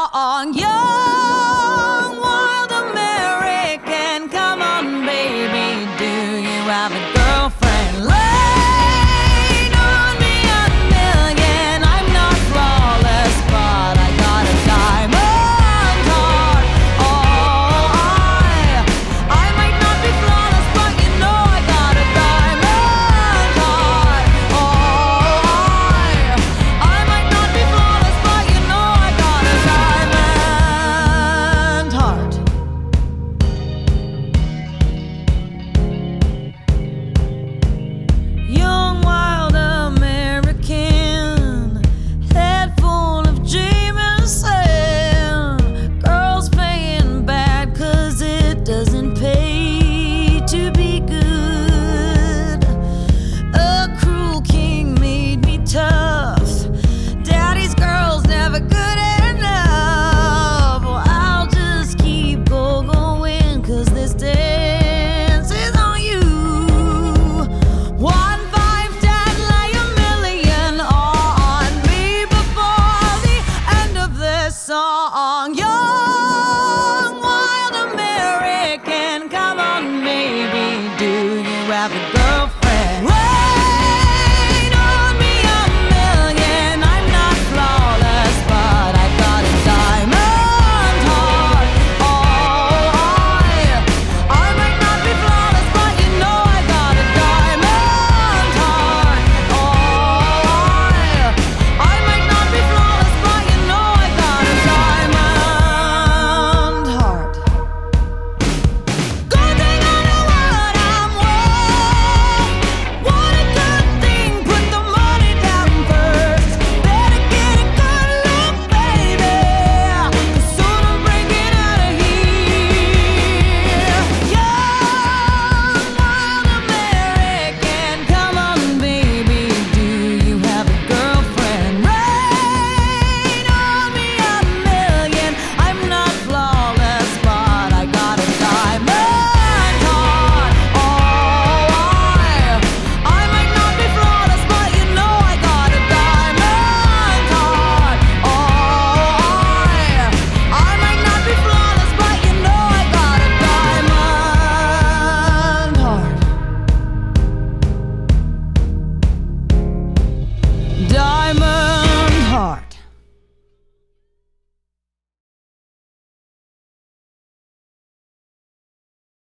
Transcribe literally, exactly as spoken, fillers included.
song. Young, wild American, come on, baby, do you have a girlfriend? Lean on me a million. I'm not flawless, but I got a diamond heart. Oh, I, I might not be flawless, but you know I got a diamond heart. Oh, I, I might not be flawless, but you know I got a diamond heart. Young, wild American, head full of Jameson. Girls playing bad 'cause it doesn't pay to be good. A cruel king made me tough. Daddy's girl's never good enough. Well, I'll just keep go going 'cause this dance is on you. One, five, ten, lay a million on me before the end of this song.